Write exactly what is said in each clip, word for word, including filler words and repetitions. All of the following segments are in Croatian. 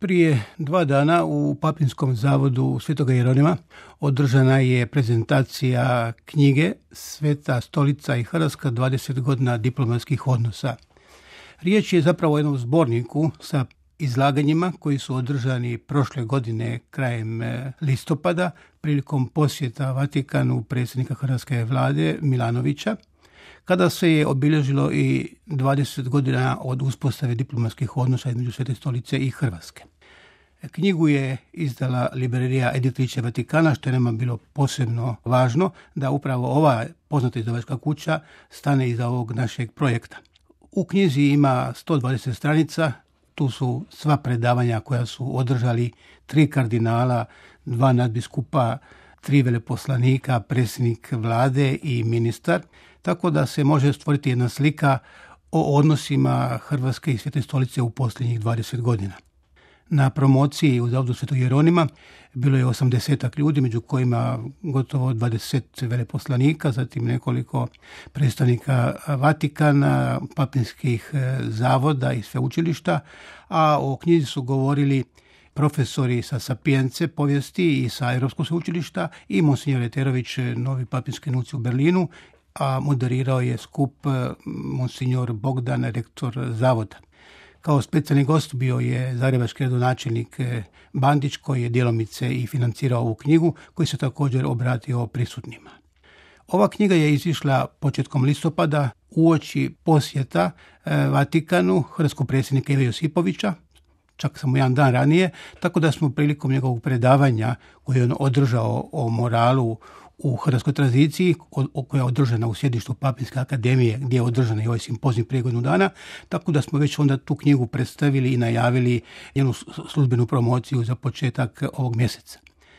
Prije dva dana u Papinskom zavodu Svetoga Jeronima održana je prezentacija knjige Sveta stolica i Hrvatska dvadeset godina diplomatskih odnosa. Riječ je zapravo o jednom zborniku sa izlaganjima koji su održani prošle godine krajem listopada prilikom posjeta Vatikanu predsjednika hrvatske vlade Milanovića, kada se je obilježilo i dvadeset godina od uspostave diplomatskih odnosa između Svete stolice i Hrvatske. Knjigu je izdala Librerija Editrice Vatikana, što je nama bilo posebno važno da upravo ova poznata izdavačka kuća stane iza ovog našeg projekta. U knjizi ima sto dvadeset stranica, tu su sva predavanja koja su održali tri kardinala, dva nadbiskupa, tri veleposlanika, predsjednik vlade i ministar, tako da se može stvoriti jedna slika o odnosima Hrvatske i Svete stolice u posljednjih dvadeset godina. Na promociji u Zavodu Svetog Jeronima bilo je osamdesetak ljudi, među kojima gotovo dvadeset veleposlanika, zatim nekoliko predstavnika Vatikana, papinskih zavoda i sveučilišta, a o knjizi su govorili profesori sa Sapience povijesti i sa Europskog sveučilišta i monsignor Eterović, novi papinski nuncij u Berlinu, a moderirao je skup monsignor Bogdan, rektor zavoda. Kao specijalni gost bio je zagrebački gradonačelnik Bandić, koji je djelomice i financirao ovu knjigu, koji se također obratio prisutnima. Ova knjiga je izišla početkom listopada uoči posjeta Vatikanu hrvatskog predsjednika Ive Josipovića, čak samo jedan dan ranije, tako da smo prilikom njegovog predavanja koje je on održao o moralu u hrvatskoj tranziciji, koja je održana u sjedištu Papinske akademije, gdje je održana i ovaj simpozij prije godinu dana, tako da smo već onda tu knjigu predstavili i najavili njenu službenu promociju za početak ovog mjeseca.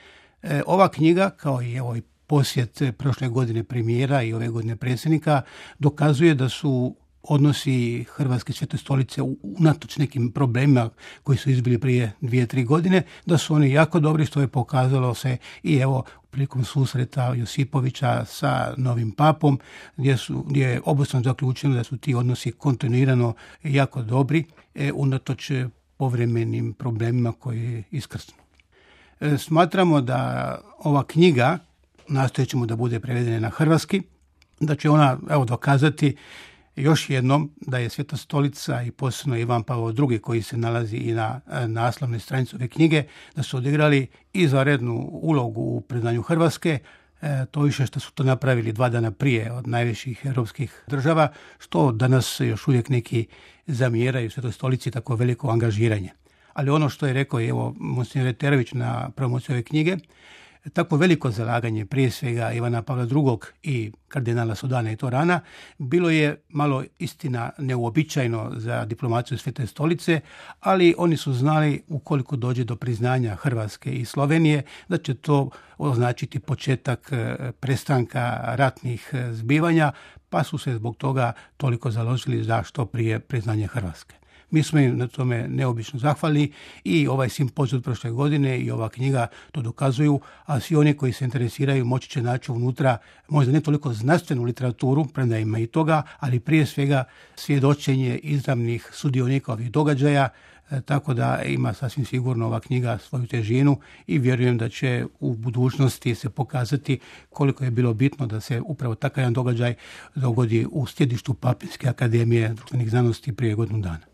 E, ova knjiga, kao i ovaj posjet prošle godine premijera i ove godine predsjednika, dokazuje da su odnosi Hrvatske i Svete stolice unatoč nekim problemima koji su izbili prije dvije, tri godine, da su oni jako dobri, što je pokazalo se i evo prilikom susreta Josipovića sa novim papom, gdje, su, gdje je obostrano zaključeno da su ti odnosi kontinuirano jako dobri, e, unatoč povremenim problemima koji iskrsnu. E, smatramo da ova knjiga, nastojat ćemo da bude prevedena na hrvatski, da će ona evo dokazati još jednom da je Sveta stolica i posebno Ivan Pavao drugi, koji se nalazi i na naslovnoj stranici ove knjige, da su odigrali izvanrednu ulogu u priznanju Hrvatske, e, to više što su to napravili dva dana prije od najviših europskih država, što danas još uvijek neki zamjeraju Svetoj stolici tako veliko angažiranje. Ali ono što je rekao evo monsignor Eterović na promociji ove knjige, tako veliko zalaganje prije svega Ivana Pavla drugog i kardinala Sodana i Torana bilo je malo istina neuobičajeno za diplomaciju Svete stolice, ali oni su znali ukoliko dođe do priznanja Hrvatske i Slovenije da će to označiti početak prestanka ratnih zbivanja, pa su se zbog toga toliko založili za što prije priznanje Hrvatske. Mi smo im na tome neobično zahvalni i ovaj simpozij od prošle godine i ova knjiga to dokazuju, a svi oni koji se interesiraju moći će naći unutra možda ne toliko znanstvenu literaturu, premda ima i toga, ali prije svega svjedočenje izravnih sudionika ovih događaja, tako da ima sasvim sigurno ova knjiga svoju težinu i vjerujem da će u budućnosti se pokazati koliko je bilo bitno da se upravo takav jedan događaj dogodi u sjedištu Papinske akademije društvenih znanosti prije godinu dana.